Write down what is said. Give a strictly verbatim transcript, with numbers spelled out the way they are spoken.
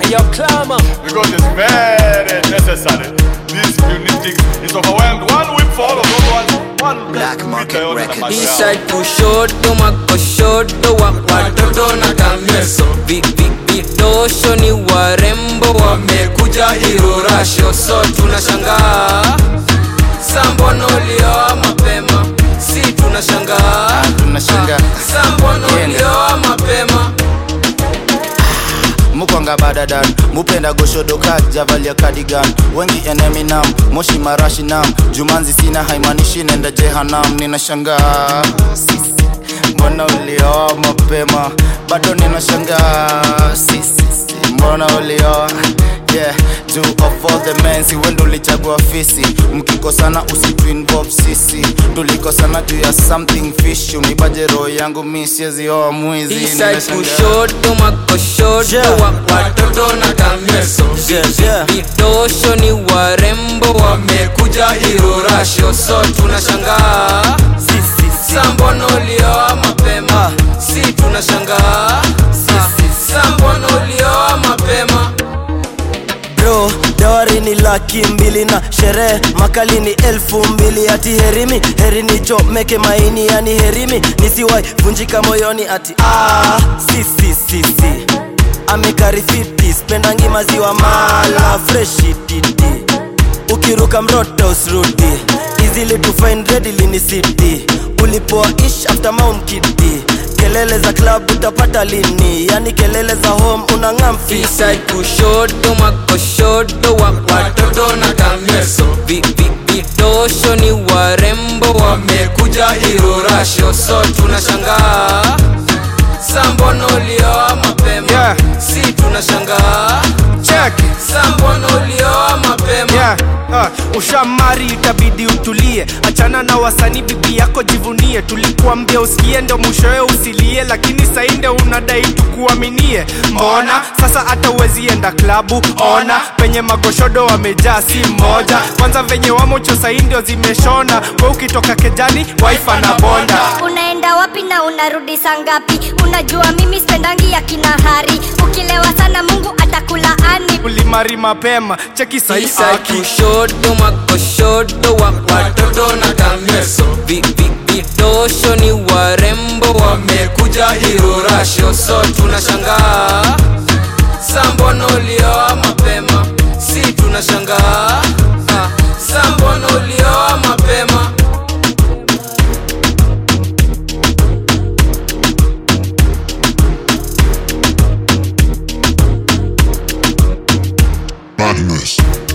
Yo, clamor. Because it's very necessary. This unique is overwhelmed. One whip for all of those ones. One Black Market Records. Inside kushoto makoshoto wa watoto na kamyeso. Vidosho ni warembo wamekuja irorasho. So tunashangaa sambono ulioa mapema. Si tunashangaa Tunashangaa sambono ulioa mapema. Mukwanga badadan, mupenda goshodo kajavalia cardigan. Wengi enemy nam, moshi marashi nam. Jumanzi sina haimanishi nenda jehanam. Ninashangaa sisi, mbona ulioa mapema. Bado ninashangaa sisi, mbona ulioa. Yeah, do of all the men, si wendo ulichagua fisi. Mkikosana usitu involve sisi. Tulikosana juu ya something fishy. Unibaje roho yangu mi siezi oa mwizi. Inside kushoto makoshoto yeah. wa watoto na kamyeso. Vidosho ni warembo wamekuja irorasho. So tunashangaa sambono ulioa mapema. Si tunashangaa sambono ulioa mapema. Bro, dawari ni laki mbili na sherehe makali ni elfu mbili. Ati herimi, herini chomeke maini yani herimi. Nisiwai vunjika moyoni ati ah, si si si si Amikari fifty, spendangi maziwa mala, freshi titi. Ukiruka mroto usrudi, easily to find readily ni city. Ulipoa ish after Mount Kitty. Kelele za club utapata lini, yani kelele za home unangam fiti. Inside kushoto makoshoto wa watoto na kamyeso. Vidosho ni warembo wamekuja irorasho. So tunashangaa sambono ulioa mapema yeah. Si tunashangaa check sambono ulioa mapema yeah. Uh, ushamari itabidi utulie. Achana na wasanii bibi yako jivunie. Tulikuambia usikie ndo mwishowe usilie. Lakini sainde unadai tukuaminie. Mbona sasa hata uwezi enda klabu. Ona penye magoshodo wamejaa si mmoja. Kwanza venye wamocho saindio zimeshona. Kwa ukitoka kejani waifa na bonda. Unaenda wapi na unarudi sangapi? Unajua mimi spendangi ya kinahari. Ukilewa sana Mungu atakulaani. Ulimari mapema cheki sahi aki. Kushoto makoshoto wa watoto na kamyeso. Vidosho ni warembo wamekuja irorasho. So tunashangaa sambono ulioa mapema. Si tunashangaa sambono ulioa mapema. Madness.